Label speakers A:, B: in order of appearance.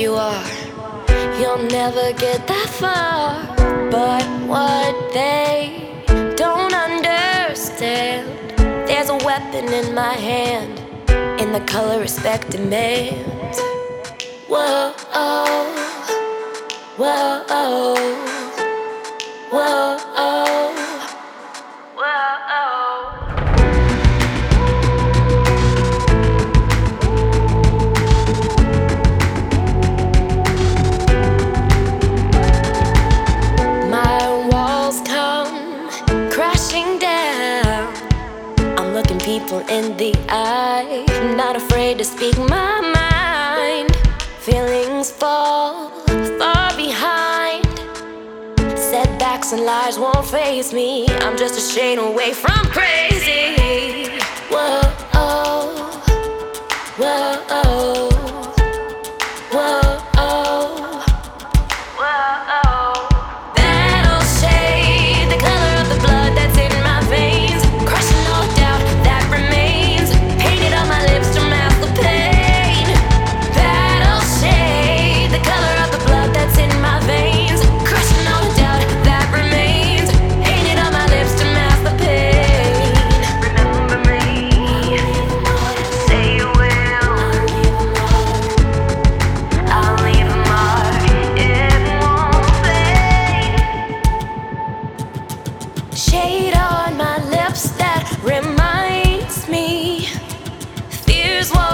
A: you are, you'll never get that far. But what they don't understand, there's a weapon in my hand, in the color respect demands. Whoa, oh, whoa, oh, whoa, oh, whoa, oh. Crashing down, I'm looking people in the eye, not afraid to speak my mind. Feelings fall far behind. Setbacks and lies won't faze me. I'm just a shade away from crazy. Whoa, oh, whoa, oh, whoa, oh, whoa, oh. That'll shade the color of the blood that's in my veins, crushing all doubt that remains, painted on my lips to mask the pain. That'll shade the color of the blood that's in my veins, crushing all doubt that remains, painted on my lips to mask the pain. Remember me, say you will. I'll leave a mark, it won't fade. Shade on my lips that reminds me, fears won't